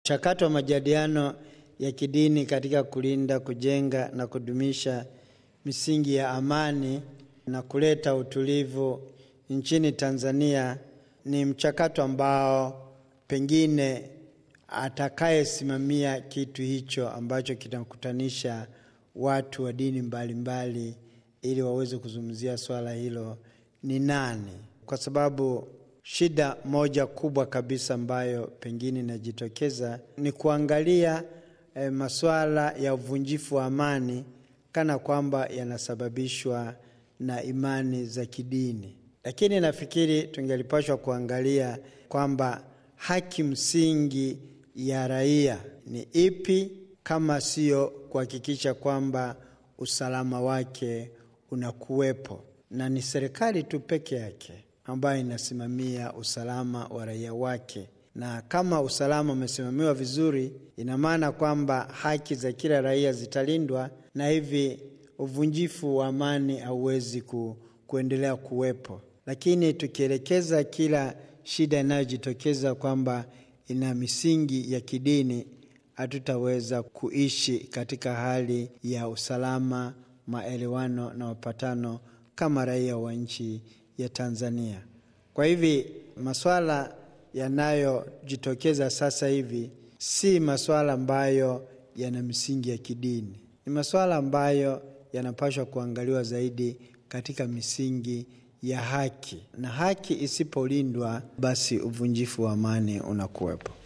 Mchakato wa majadiliano ya kidini katika kulinda, kujenga na kudumisha misingi ya amani na kuleta utulivu nchini Tanzania ni mchakato ambao pengine atakayesimamia kitu hicho ambacho kitakutanisha watu wa dini mbalimbali ili waweze kuzungumzia swala hilo ni nani. Kwa sababu shida moja kubwa kabisa ambayo pengine inajitokeza ni kuangalia masuala ya uvunjifu wa amani kana kwamba yanasababishwa na imani za kidini. Lakini nafikiri tungelipaswa kuangalia kwamba haki msingi ya raia ni ipi, kama sio kuhakikisha kwamba usalama wake unakuwepo. Na ni serikali tu peke yake ambayo inasimamia usalama wa raia wake. Na kama usalama umesimamiwa vizuri, ina maana kwamba haki za kila raia zitalindwa, na hivi uvunjifu wa amani hauwezi kuendelea kuwepo. Lakini tukielekeza kila shida inayojitokeza kwamba ina misingi ya kidini, hatutaweza kuishi katika hali ya usalama, maelewano na mapatano kama raia wa nchi ya Tanzania. Kwa hivi masuala yanayojitokeza sasa hivi si masuala ambayo yana misingi ya kidini. Ni masuala ambayo yanapaswa kuangaliwa zaidi katika misingi ya haki. Na haki isipolindwa, basi uvunjifu wa amani unakuwepo.